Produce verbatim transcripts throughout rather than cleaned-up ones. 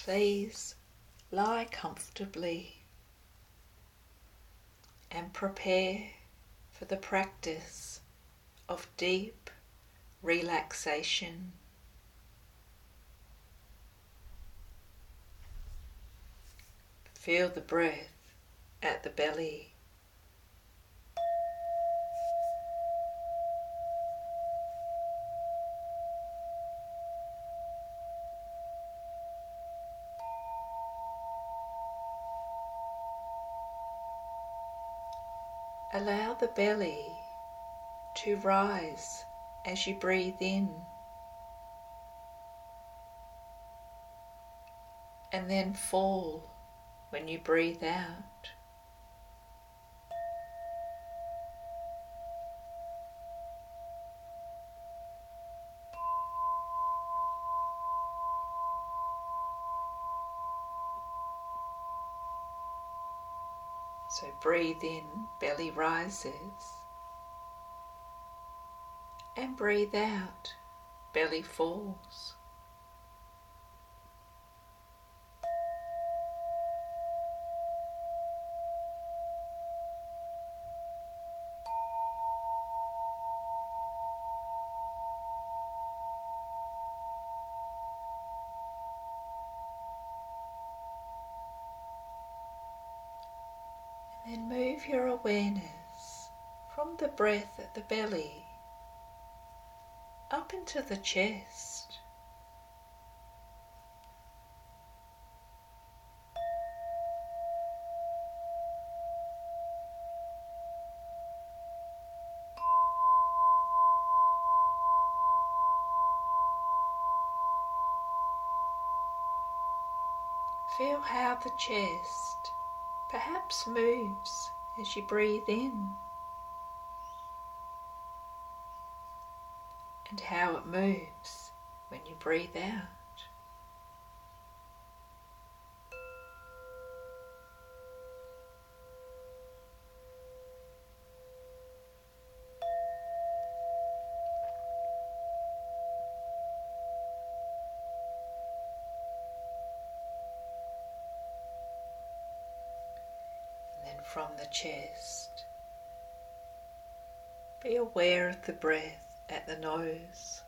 please lie comfortably and prepare for the practice of deep relaxation. Feel the breath at the belly. Allow the belly to rise as you breathe in, and then fall when you breathe out. So breathe in, belly rises, and breathe out, belly falls. Then move your awareness from the breath at the belly up into the chest. Feel how the chest perhaps moves as you breathe in, and how it moves when you breathe out. And then from the chest, be aware of the breath at the nose.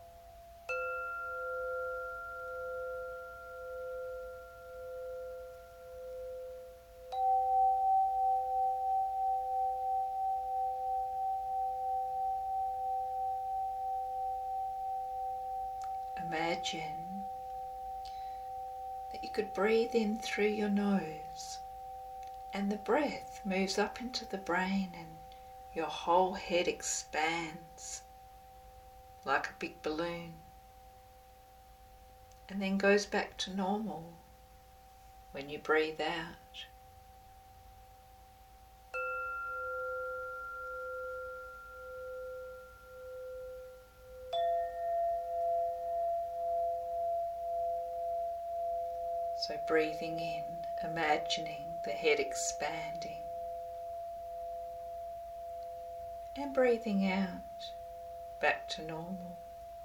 Imagine that you could breathe in through your nose and the breath moves up into the brain and your whole head expands like a big balloon and then goes back to normal when you breathe out. So breathing in, imagining the head expanding, and breathing out back to normal.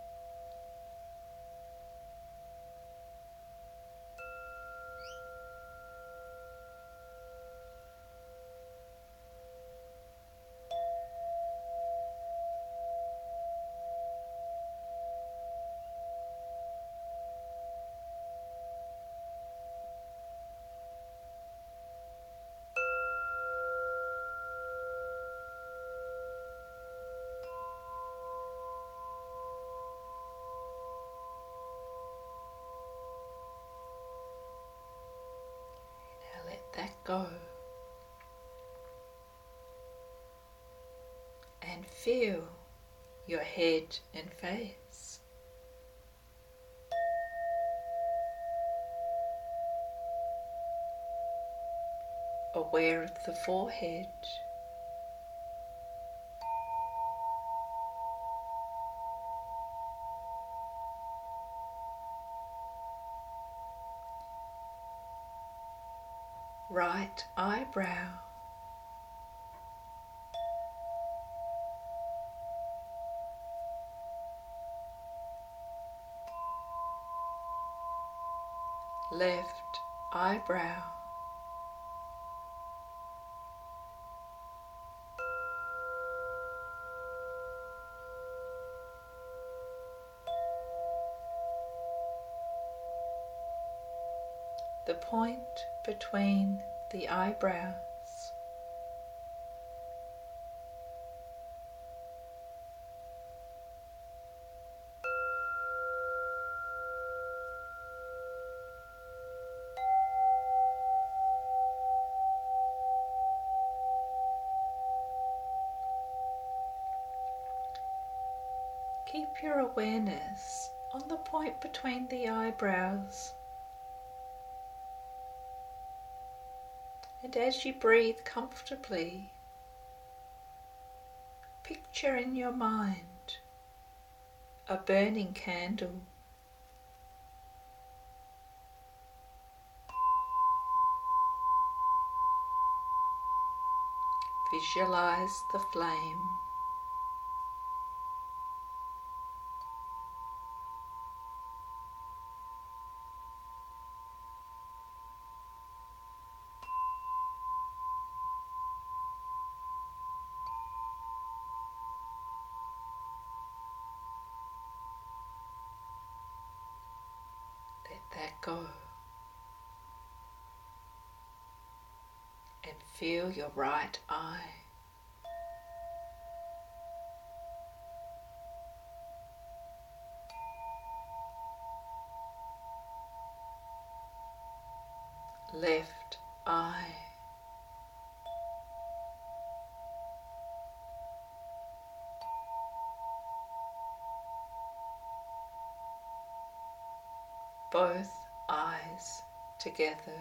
That go and feel your head and face. Aware of the forehead, right eyebrow, left eyebrow, the point between the eyebrows, keep your awareness on the point between the eyebrows, and as you breathe comfortably, picture in your mind a burning candle. Visualize the flame. Let that go. And feel your right eye. Left eye. Both eyes together.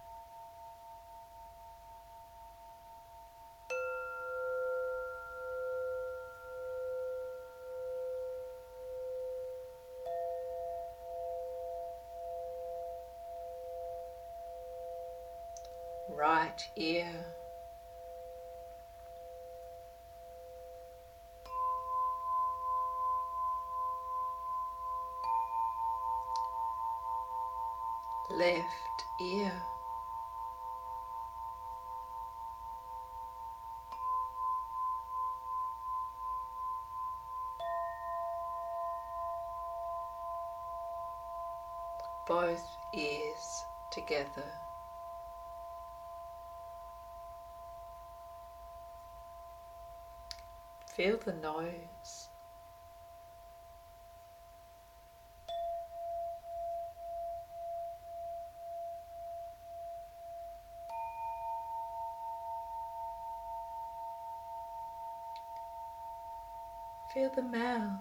Right ear. Left ear. Both ears together. Feel the nose. Feel the mouth.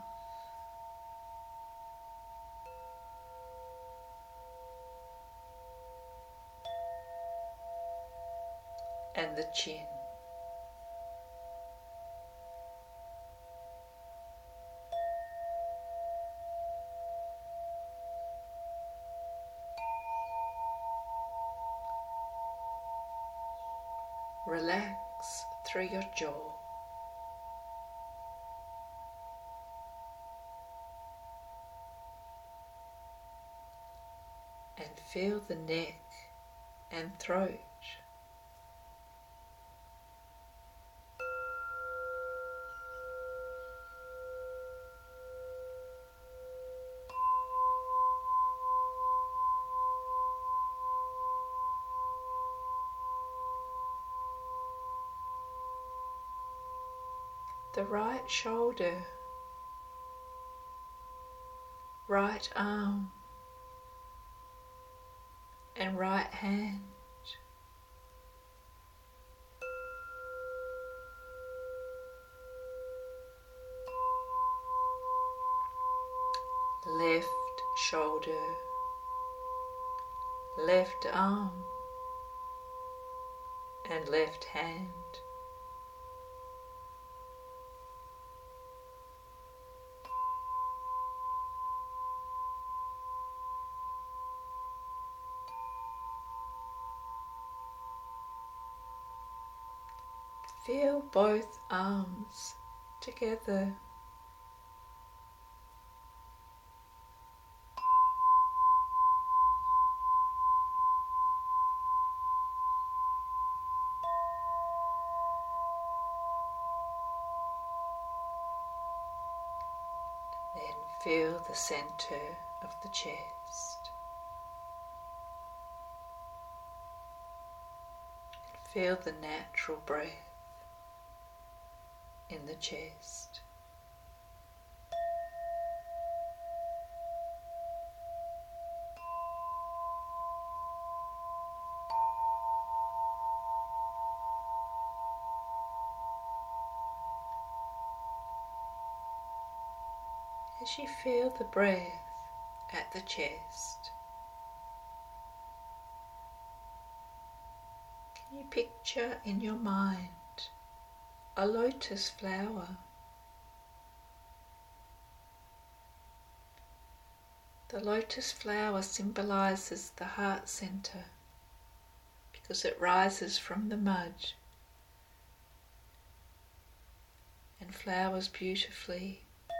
And the chin. Relax through your jaw. And feel the neck and throat. The right shoulder, right arm, and right hand. Left shoulder, left arm, and left hand. Feel both arms together. Then feel the center of the chest. Feel the natural breath in the chest. As you feel the breath at the chest, can you picture in your mind a lotus flower? The lotus flower symbolizes the heart center because it rises from the mud and flowers beautifully.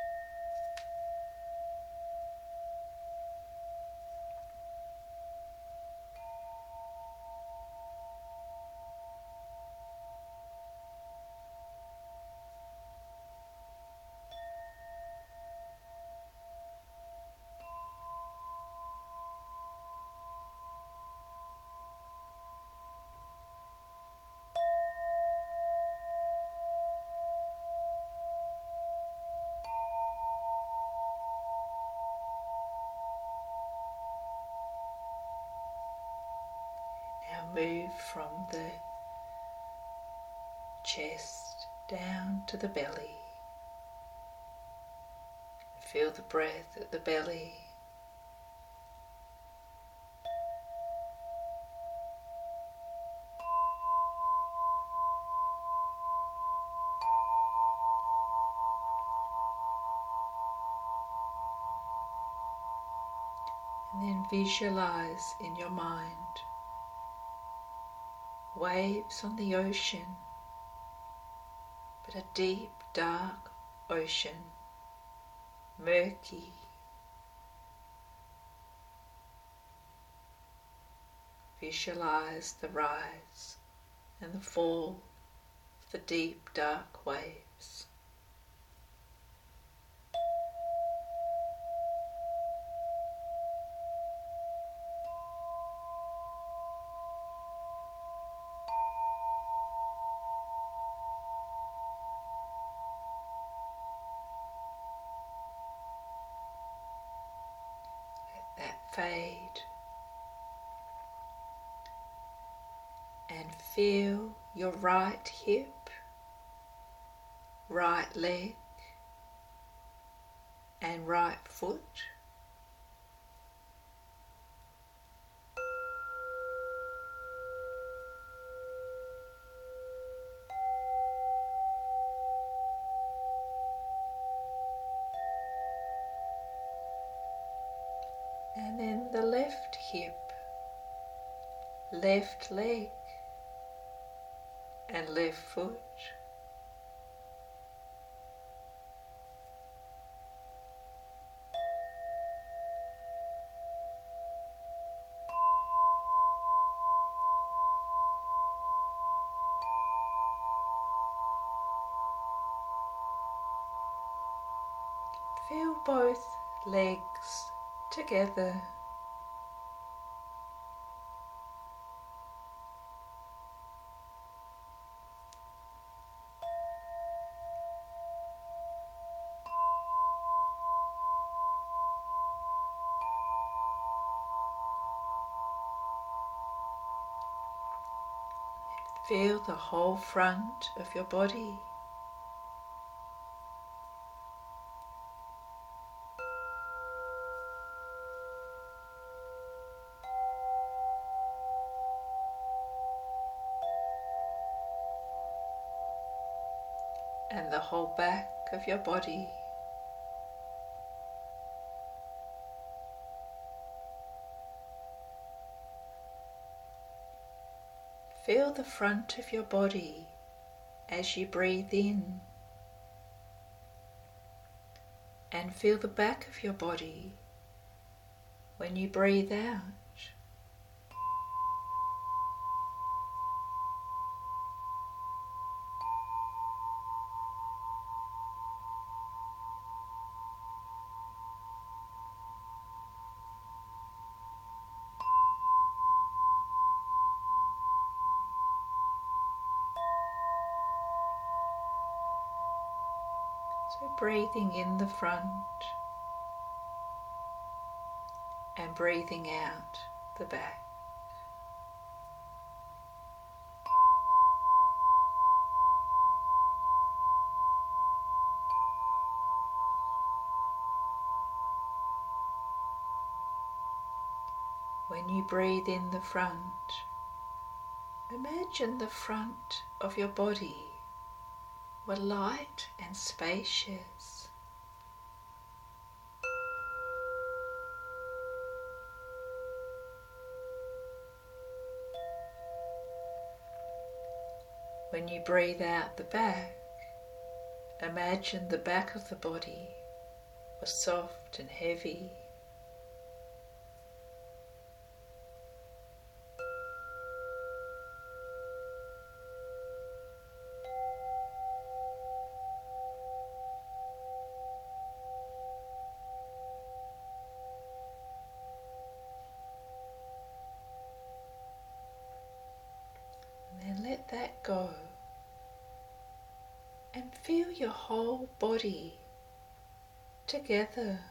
Move from the chest down to the belly. Feel the breath at the belly. And then visualize in your mind waves on the ocean, but a deep, dark ocean, murky. Visualize the rise and the fall of the deep, dark waves. That fade, and feel your right hip, right leg and right foot. And then the left hip, left leg and left foot. Feel both legs together. Feel the whole front of your body. And the whole back of your body. Feel the front of your body as you breathe in, and feel the back of your body when you breathe out. So breathing in the front and breathing out the back. When you breathe in the front, imagine the front of your body were light and spacious. When you breathe out the back, imagine the back of the body was soft and heavy. And then let that go and feel your whole body together.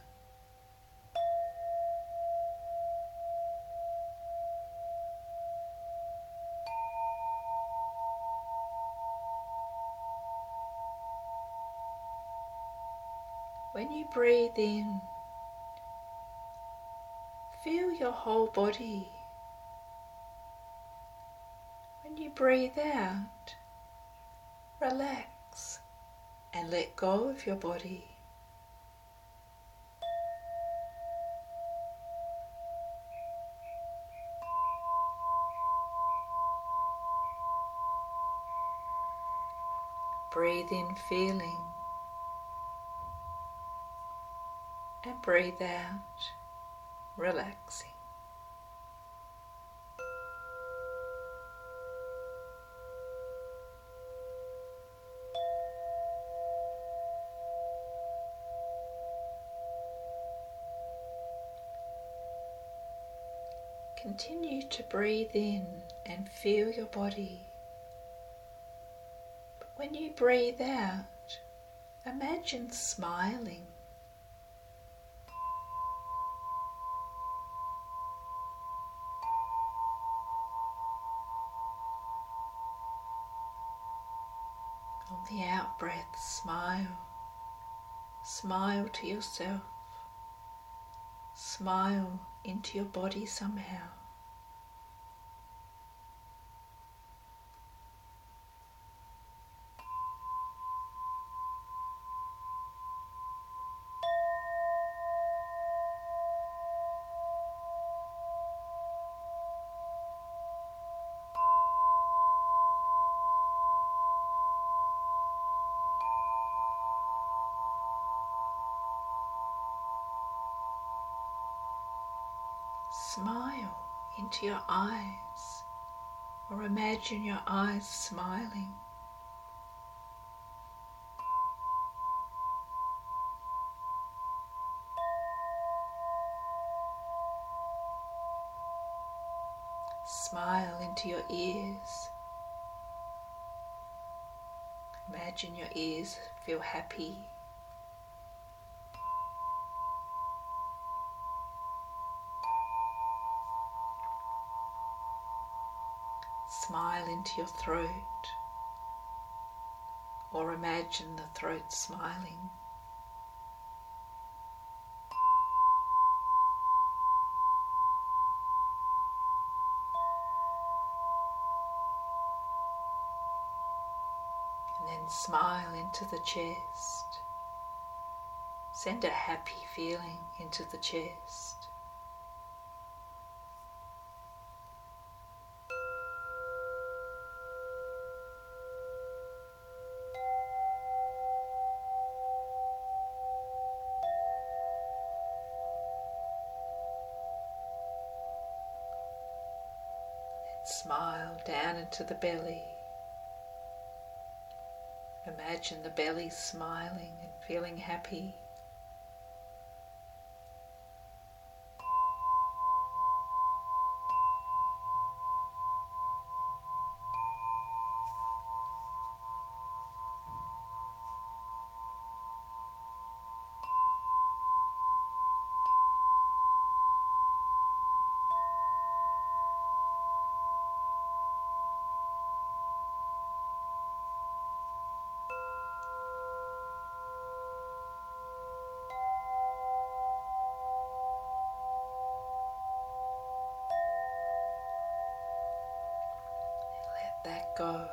When you breathe in, feel your whole body. When you breathe out, relax and let go of your body. Breathe in feeling and breathe out relaxing. Continue to breathe in and feel your body. But when you breathe out, imagine smiling. On the out breath, smile. Smile to yourself. Smile into your body somehow. Smile into your eyes, or imagine your eyes smiling. Smile into your ears. Imagine your ears feel happy. Smile into your throat, or imagine the throat smiling. And then smile into the chest. Send a happy feeling into the chest. Smile down into the belly. Imagine the belly smiling and feeling happy. go.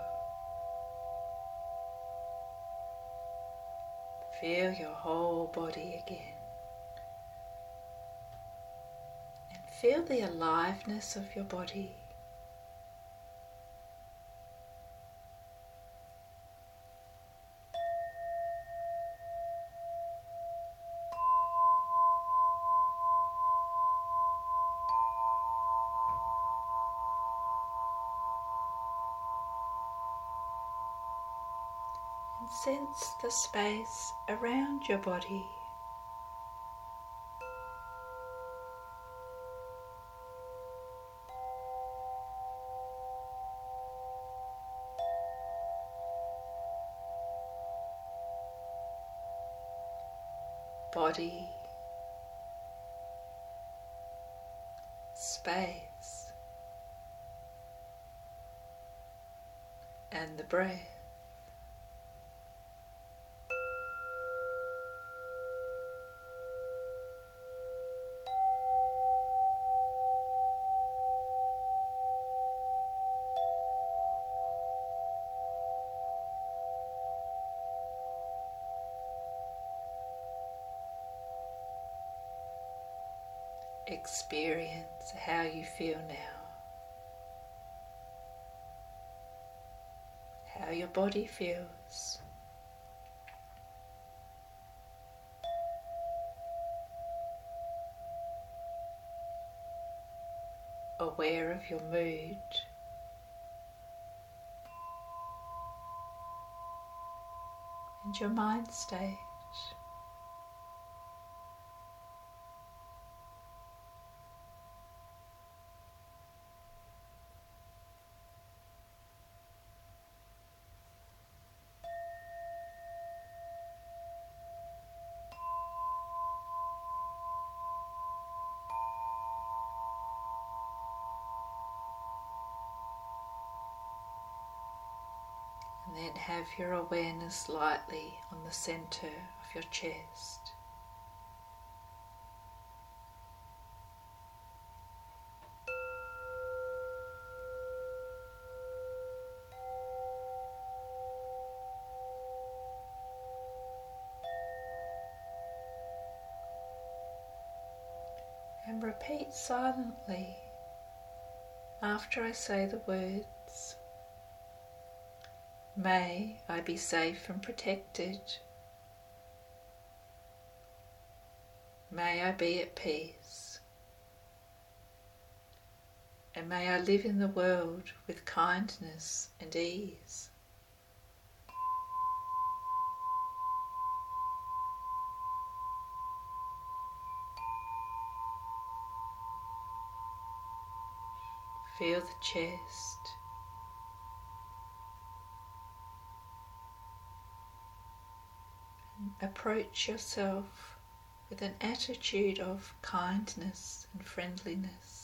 Feel your whole body again. And feel the aliveness of your body. And sense the space around your body. Body, space, and the breath. Experience how you feel now, how your body feels. Aware of your mood. And your mind state. And then have your awareness lightly on the center of your chest. And repeat silently after I say the words, "May I be safe and protected. May I be at peace. And may I live in the world with kindness and ease." Feel the chest. And approach yourself with an attitude of kindness and friendliness.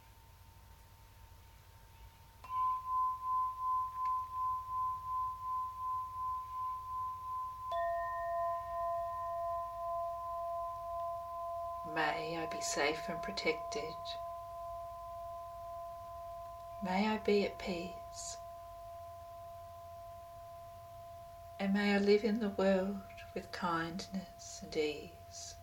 May I be safe and protected. May I be at peace. And may I live in the world with kindness and ease.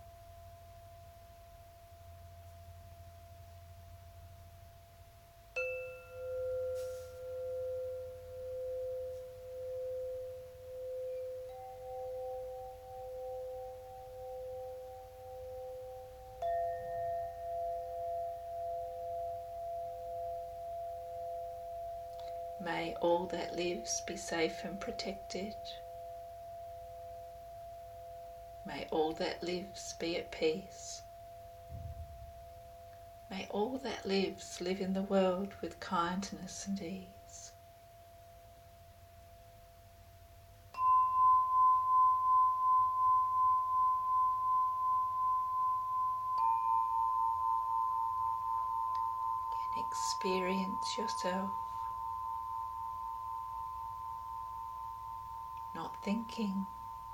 May all that lives be safe and protected. May all that lives be at peace. May all that lives live in the world with kindness and ease. Can experience yourself not thinking,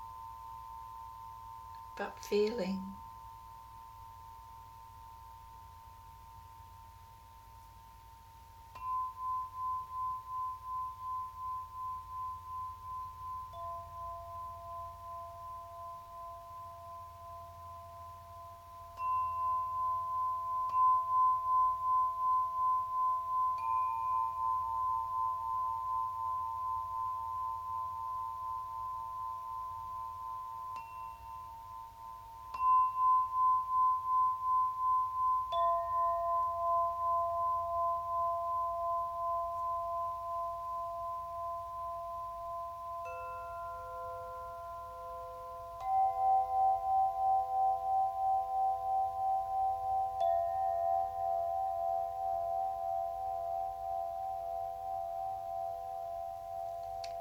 but feeling.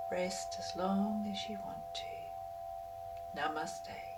Rest as long as you want to. Namaste.